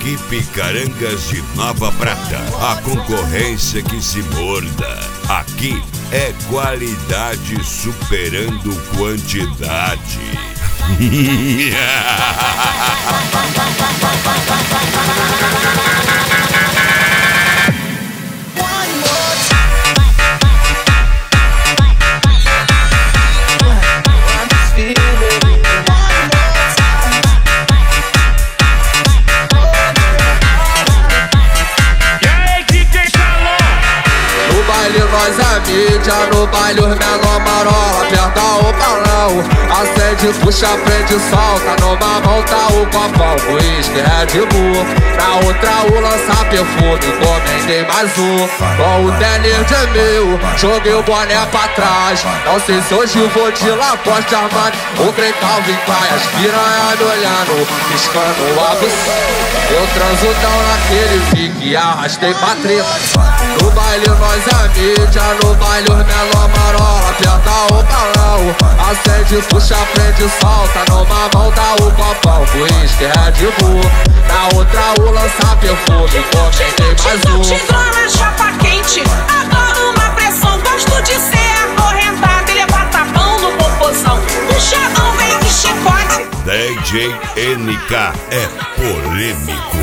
Equipe Carangas de Nova Prata, a concorrência que se morda. Aqui é qualidade superando quantidade. Nós é mídia, no baile os menor marola. Aperta o balão, acende, puxa, prende, solta. Numa mão tá o copão, uísque, Red Bull. Na outra o lança perfume, encomendei mais um. Com o tênis de mil, joguei o boné pra trás. Não sei se hoje vou de Lacoste Armani ou Grey Calvin Klein. As piranha me olhando, piscando o absurdo. Eu transo tão naquele pique, arrastei pra treta. No baile nós é mídia, no baile os menor marola. Aperta o balão, acende, puxa, prende, solta. Numa mão dá o copão, uísque, Red Bull. Na outra o lança perfume, encomendei mais um. Tigão na chapa quente, adoro uma pressão. Gosto de ser acorrentada e levar tapão no popozão. O chegão vem de chicote. DJ NK é polêmico.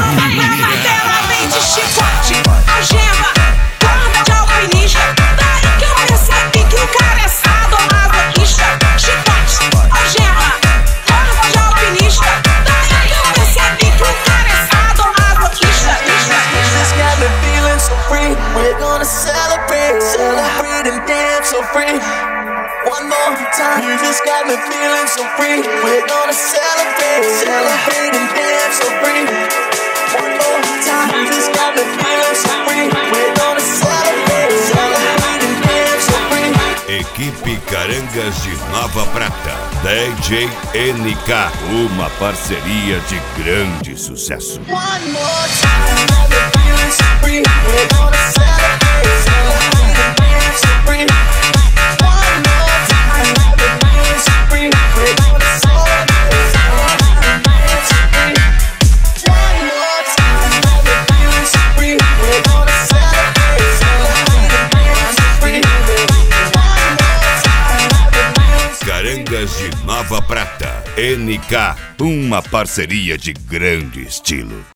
Ela vem de chicote, algema, corda de alpinista. Daí que eu percebi que o cara é sadomasoquista. Chicote, algema, corda de alpinista. Daí que eu percebi que o cara é sadomasoquista. This got me feeling so free. We're gonna celebrate, celebrate and dance so free. One more time, you just got me feeling so free. We're gonna celebrate, celebrate and dance so free. One more time, you just got me feeling so free. We're gonna celebrate, celebrate and dance so free. Equipe Carangas de Nova Prata, DJ NK, uma parceria de grande sucesso. One more time, got me feeling so free. We're gonna celebrate, celebrate and dance so free. One more time, got me feeling so free. We're gonna celebrate, celebrate and dance so free. One more time, got me feeling so free. We're gonna celebrate, celebrate and dance so free. One more time, got me feeling so free. Carangas de Nova Prata, NK, uma parceria de grande estilo.